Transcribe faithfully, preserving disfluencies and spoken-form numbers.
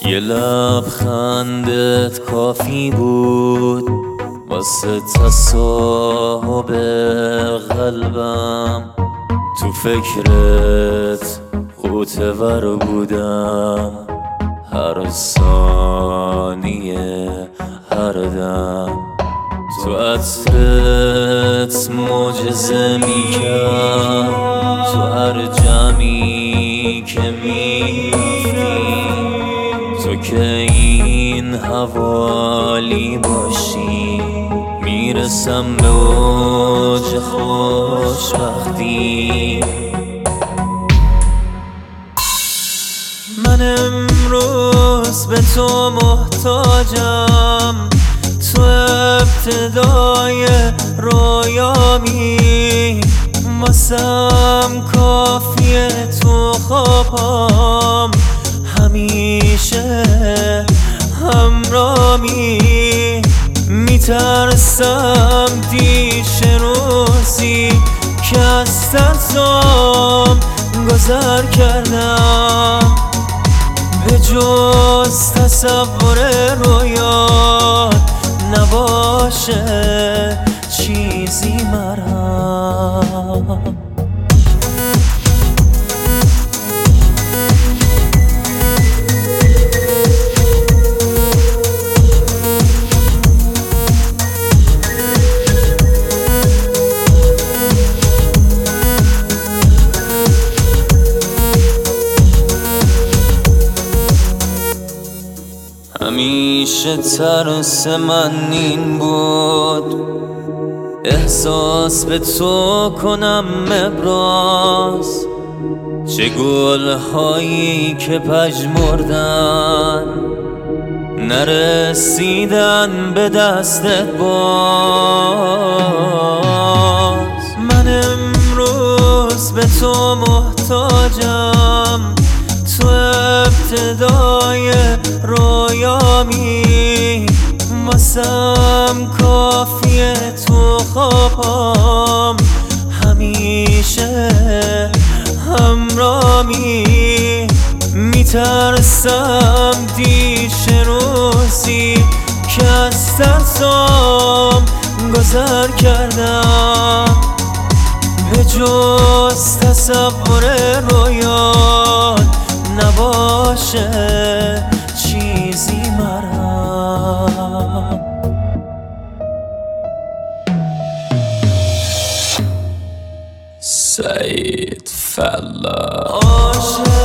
یه لبخندت کافی بود واسه تصاحب قلبم. تو فکرت غوطه‌ور بودم، هر ثانیه هر دم. تو عطرت معجزه میکرد، تو هر جمعی که میرفتی. تو که این حوالی باشی میرسم به اوج خوشبختی. من امروز به تو محتاجم، تو ابتدای رویامی. واسم کافیه تو خوابم همیشه همرامی. میترسم دیش روزی که از ترسم گذر کردم. به جز تصور رویات نباشه چیزی مرا. همیشه ترس من این بود احساس به تو کنم ابراز. چه گل‌هایی که پژمردن نرسیدن به دستت باز. من امروز به تو محتاجم، تو ابتدای رویامی. واسم کافیه تو خوابم همیشه همرامی. میترسم دیش روزی که از ترسم گذر کردم. به جز تصور رویات نباشه چیزی مرا. سعید فلا